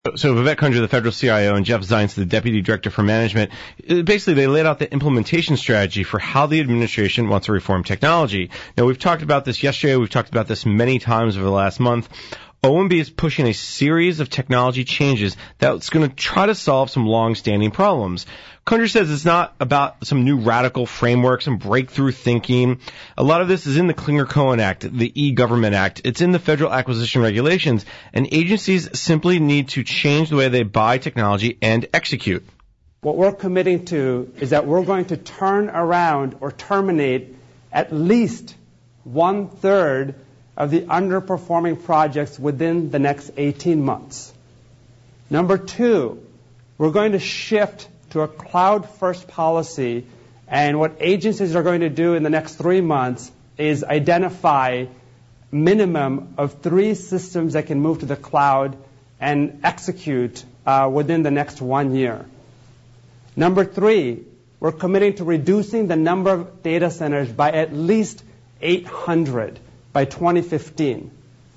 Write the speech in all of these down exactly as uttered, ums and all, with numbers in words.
So Vivek Kundra, the federal C I O, and Jeff Zients, the deputy director for management, basically they laid out the implementation strategy for how the administration wants to reform technology. Now, we've talked about this yesterday. We've talked about this many times over the last month. O M B is pushing a series of technology changes that's going to try to solve some long-standing problems. Kundra says it's not about some new radical frameworks and breakthrough thinking. A lot of this is in the Clinger-Cohen Act, the E-Government Act. It's in the federal acquisition regulations, and agencies simply need to change the way they buy technology and execute. What we're committing to is that we're going to turn around or terminate at least one-third of the underperforming projects within the next eighteen months. Number two, we're going to shift to a cloud-first policy, and what agencies are going to do in the next three months is identify minimum of three systems that can move to the cloud and execute uh, within the next one year. Number three, we're committing to reducing the number of data centers by at least eight hundred by twenty fifteen.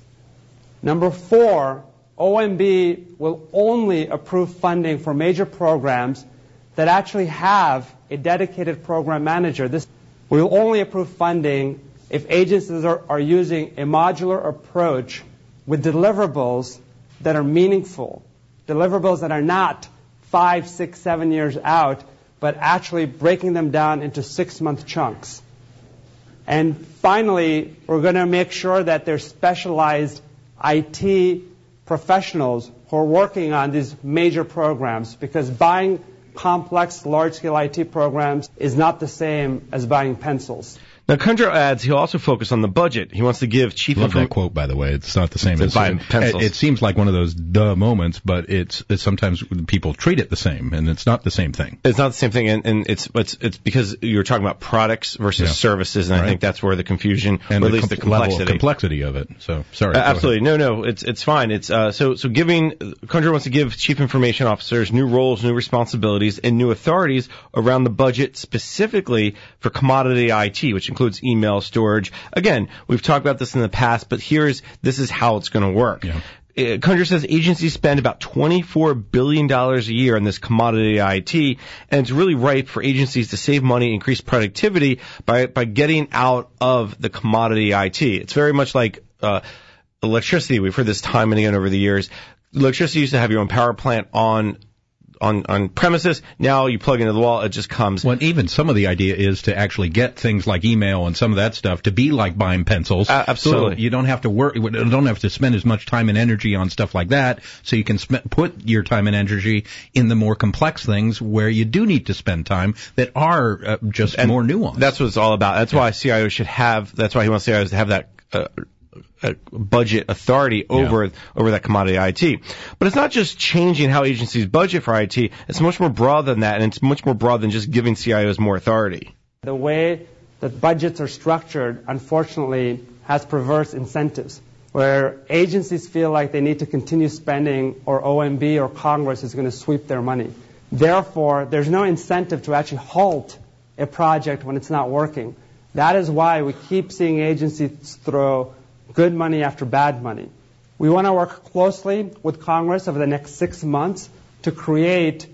Number four, O M B will only approve funding for major programs that actually have a dedicated program manager. This we will only approve funding if agencies are, are using a modular approach with deliverables that are meaningful, deliverables that are not five, six, seven years out, but actually breaking them down into six-month chunks. And finally, we're going to make sure that there's specialized I T professionals who are working on these major programs, because buying complex, large-scale I T programs is not the same as buying pencils. Now, Kundra adds he'll also focus on the budget. He wants to give chief... Love that quote, by the way. It's not the same as... buying pencils. It, it seems like one of those duh moments, but it's, it's sometimes people treat it the same, and it's not the same thing. It's not the same thing, and, and it's, it's it's because you're talking about products versus yeah. services, and right. I think that's where the confusion, and or at the least com- the complexity. level of complexity of it. So, sorry. Uh, absolutely. No, no, it's it's fine. It's uh, so so giving... Kundra wants to give chief information officers new roles, new responsibilities, and new authorities around the budget specifically for commodity I T, which includes email storage. Again, we've talked about this in the past, but here's this is how it's going to work. Yeah. Uh, Kundra says agencies spend about twenty-four billion dollars a year on this commodity I T, and it's really ripe for agencies to save money, increase productivity by by getting out of the commodity I T. It's very much like uh, electricity. We've heard this time and again over the years. Electricity used to have your own power plant on On, on premises. Now you plug into the wall, it just comes. Well, even some of the idea is to actually get things like email and some of that stuff to be like buying pencils. Uh, absolutely. So you don't have to work, you don't have to spend as much time and energy on stuff like that. So you can sp- put your time and energy in the more complex things where you do need to spend time that are uh, just and more nuanced. That's what it's all about. That's yeah. why C I Os should have, that's why he wants C I Os to have that, uh, a budget authority over yeah. over that commodity I T. But it's not just changing how agencies budget for I T. It's much more broad than that, and it's much more broad than just giving C I Os more authority. The way that budgets are structured, unfortunately, has perverse incentives, where agencies feel like they need to continue spending, or O M B or Congress is going to sweep their money. Therefore, there's no incentive to actually halt a project when it's not working. That is why we keep seeing agencies throw good money after bad money. We want to work closely with Congress over the next six months to create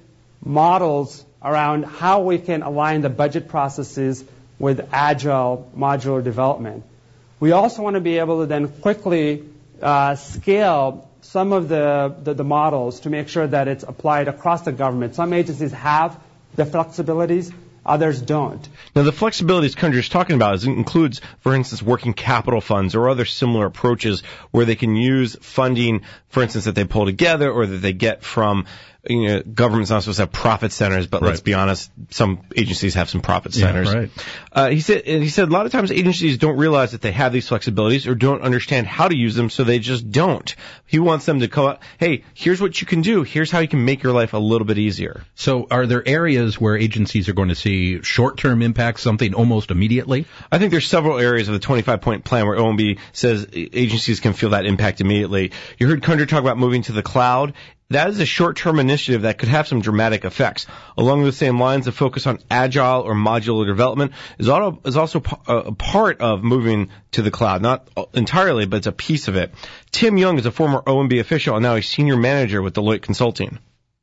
models around how we can align the budget processes with agile modular development. We also want to be able to then quickly uh, scale some of the, the, the models to make sure that it's applied across the government. Some agencies have the flexibilities, others don't. Now, the flexibilities Kundra is talking about is, includes, for instance, working capital funds or other similar approaches where they can use funding, for instance, that they pull together or that they get from, you know, government's not supposed to have profit centers, but right. let's be honest, some agencies have some profit centers. Yeah, right. Uh, he said, he said a lot of times agencies don't realize that they have these flexibilities or don't understand how to use them, so they just don't. He wants them to go out, hey, here's what you can do. Here's how you can make your life a little bit easier. So are there areas where agencies are going to see short-term impacts, something almost immediately? I think there's several areas of the twenty-five point plan where O M B says agencies can feel that impact immediately. You heard Kundra talk about moving to the cloud. that is a short-term initiative that could have some dramatic effects. Along the same lines, the focus on agile or modular development is also a part of moving to the cloud. Not entirely, but it's a piece of it. Tim Young is a former O M B official and now a senior manager with Deloitte Consulting.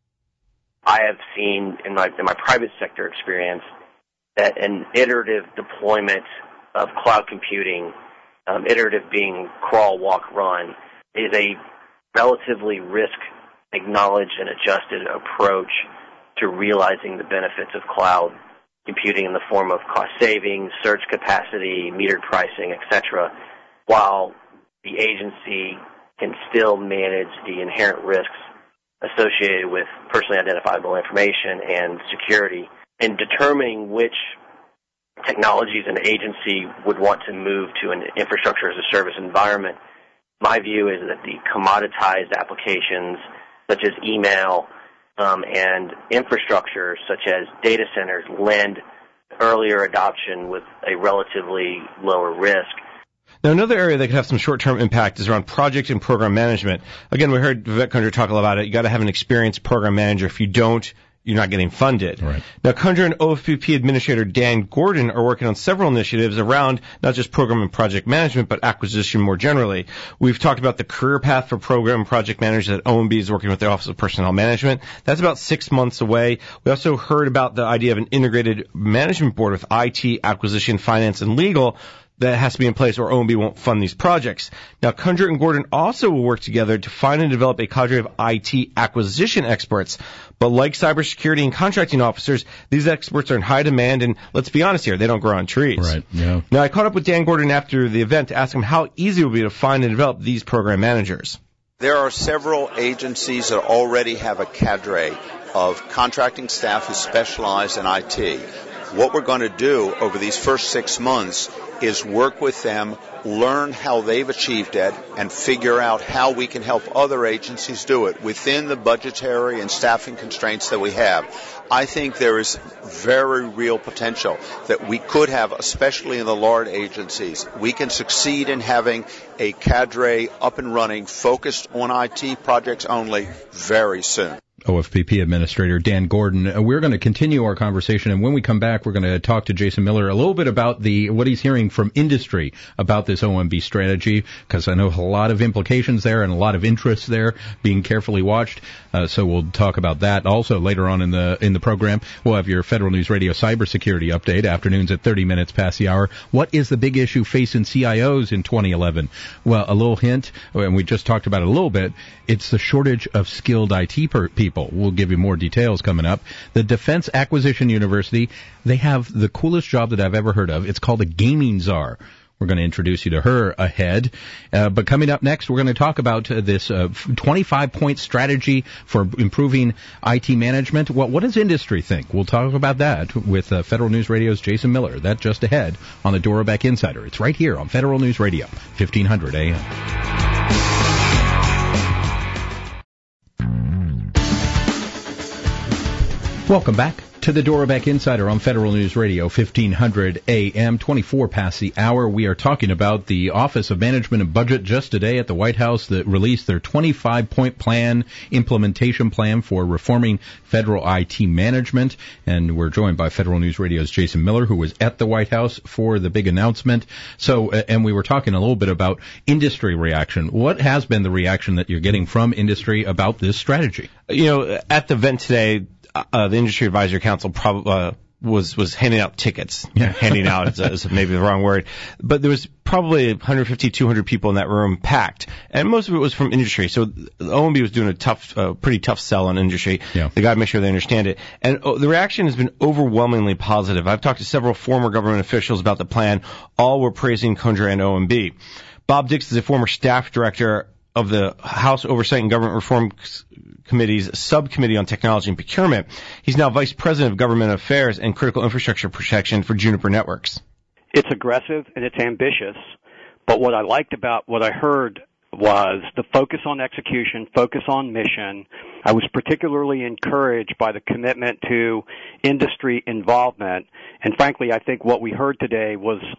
I have seen in my, in my private sector experience that an iterative deployment of cloud computing, um, iterative being crawl, walk, run, is a relatively risk-acknowledged and adjusted approach to realizing the benefits of cloud computing in the form of cost savings, surge capacity, metered pricing, et cetera, while the agency can still manage the inherent risks associated with personally identifiable information and security. In determining which technologies an agency would want to move to an infrastructure as a service environment, my view is that the commoditized applications such as email um, and infrastructure such as data centers lend earlier adoption with a relatively lower risk. Now, another area that could have some short-term impact is around project and program management. Again, we heard Vivek Kundra talk about it. You got to have an experienced program manager. If you don't, you're not getting funded. Right. Now, Kundra and O F P P Administrator Dan Gordon are working on several initiatives around not just program and project management, but acquisition more generally. We've talked about the career path for program and project managers that O M B is working with the Office of Personnel Management. That's about six months away. We also heard about the idea of an integrated management board with I T, acquisition, finance, and legal that has to be in place or O M B won't fund these projects. Now, Kundra and Gordon also will work together to find and develop a cadre of I T acquisition experts. But like cybersecurity and contracting officers, these experts are in high demand, and let's be honest here, they don't grow on trees. Right, yeah. Now, I caught up with Dan Gordon after the event to ask him how easy it would be to find and develop these program managers. There are several agencies that already have a cadre of contracting staff who specialize in I T. What we're going to do over these first six months is work with them, learn how they've achieved it, and figure out how we can help other agencies do it within the budgetary and staffing constraints that we have. I think there is very real potential that we could have, especially in the large agencies. We can succeed in having a cadre up and running, focused on I T projects only, very soon. O F P P Administrator Dan Gordon. Uh, we're going to continue our conversation, and when we come back, we're going to talk to Jason Miller a little bit about the what he's hearing from industry about this O M B strategy, because I know a lot of implications there and a lot of interest there being carefully watched. Uh, so we'll talk about that also later on in the in the program. We'll have your Federal News Radio cybersecurity update, afternoons at thirty minutes past the hour. What is the big issue facing C I Os in twenty eleven? Well, a little hint, and we just talked about it a little bit. It's the shortage of skilled I T per- people. We'll give you more details coming up. The Defense Acquisition University, they have the coolest job that I've ever heard of. It's called a gaming czar. We're going to introduce you to her ahead. Uh, but coming up next, we're going to talk about uh, this uh, twenty-five point strategy for improving I T management. Well, what does industry think? We'll talk about that with uh, Federal News Radio's Jason Miller. That just ahead on the Dora Beck Insider. It's right here on Federal News Radio, fifteen hundred A M. Welcome back to the Dora Beck Insider on Federal News Radio, fifteen hundred A M, twenty-four past the hour. We are talking about the Office of Management and Budget just today at the White House that released their twenty-five point plan, implementation plan for reforming federal I T management. And we're joined by Federal News Radio's Jason Miller, who was at the White House for the big announcement. So, and we were talking a little bit about industry reaction. What has been the reaction that you're getting from industry about this strategy? You know, at the event today, Uh, the Industry Advisory Council prob- uh, was was handing out tickets. Yeah. Handing out is, is maybe the wrong word, but there was probably one hundred fifty, two hundred people in that room packed, and most of it was from industry. So the O M B was doing a tough, uh, pretty tough sell on industry. Yeah. They got to make sure they understand it, and uh, the reaction has been overwhelmingly positive. I've talked to several former government officials about the plan. All were praising Kundra and O M B. Bob Dix is a former staff director of the House Oversight and Government Reform Committee's Subcommittee on Technology and Procurement. He's now Vice President of Government Affairs and Critical Infrastructure Protection for Juniper Networks. It's aggressive and it's ambitious, but what I liked about what I heard was the focus on execution, focus on mission. I was particularly encouraged by the commitment to industry involvement, and frankly, I think what we heard today was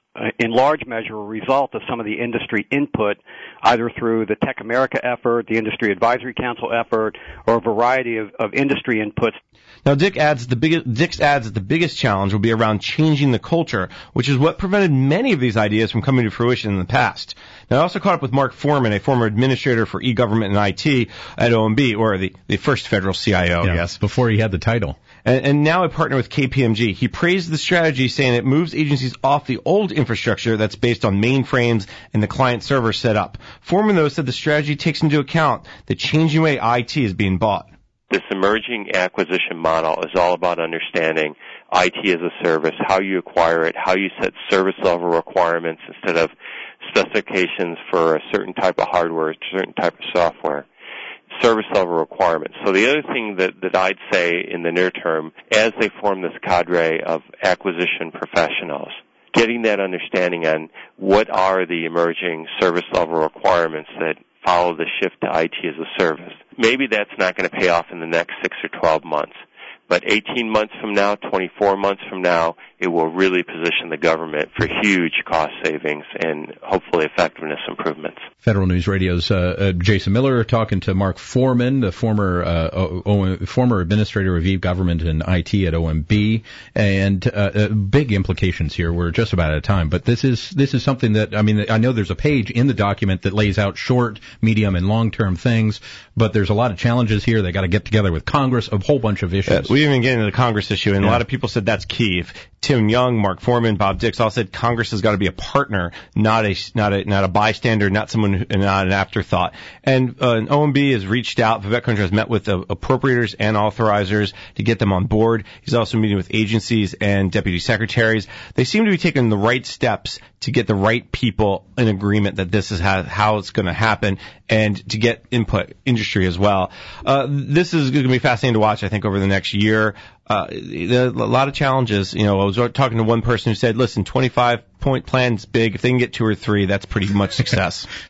uh, in large measure a result of some of the industry input, either through the Tech America effort, the Industry Advisory Council effort, or a variety of, of industry inputs. Now, Dick adds the biggest, Dick adds that the biggest challenge will be around changing the culture, which is what prevented many of these ideas from coming to fruition in the past. Now, I also caught up with Mark Foreman, a former administrator for e-government and I T at O M B, or the, the first federal C I O, yeah, I guess. Before he had the title. And, and now a partner with K P M G. He praised the strategy, saying it moves agencies off the old infrastructure that's based on mainframes and the client-server setup. Foreman, though, said the strategy takes into account the changing way I T is being bought. This emerging acquisition model is all about understanding I T as a service, how you acquire it, how you set service level requirements instead of specifications for a certain type of hardware, a certain type of software, service level requirements. So the other thing that, that I'd say in the near term, as they form this cadre of acquisition professionals, getting that understanding on what are the emerging service level requirements that follow the shift to I T as a service. Maybe that's not going to pay off in the next six or twelve months. But eighteen months from now, twenty-four months from now, it will really position the government for huge cost savings and hopefully effectiveness improvements. Federal News Radio's uh, uh, Jason Miller talking to Mark Foreman, the former uh, o- o- former administrator of e-government and I T at O M B, and uh, uh, big implications here. We're just about out of time, but this is this is something that I mean I know there's a page in the document that lays out short, medium, and long-term things, but there's a lot of challenges here. They got to get together with Congress, a whole bunch of issues. Uh, we didn't even get into the Congress issue, and yeah. a lot of people said that's key. If Tim Young, Mark Foreman, Bob Dix all said Congress has got to be a partner, not a not a not a bystander, not someone who, not an afterthought. And uh, O M B has reached out. Vivek Kundra has met with uh, appropriators and authorizers to get them on board. He's also meeting with agencies and deputy secretaries. They seem to be taking the right steps to get the right people in agreement that this is how, how it's going to happen, and to get input, industry as well. Uh, this is going to be fascinating to watch, I think, over the next year. Uh, a lot of challenges. You know, I was talking to one person who said, listen, twenty-five point plan's big. If they can get two or three, that's pretty much success.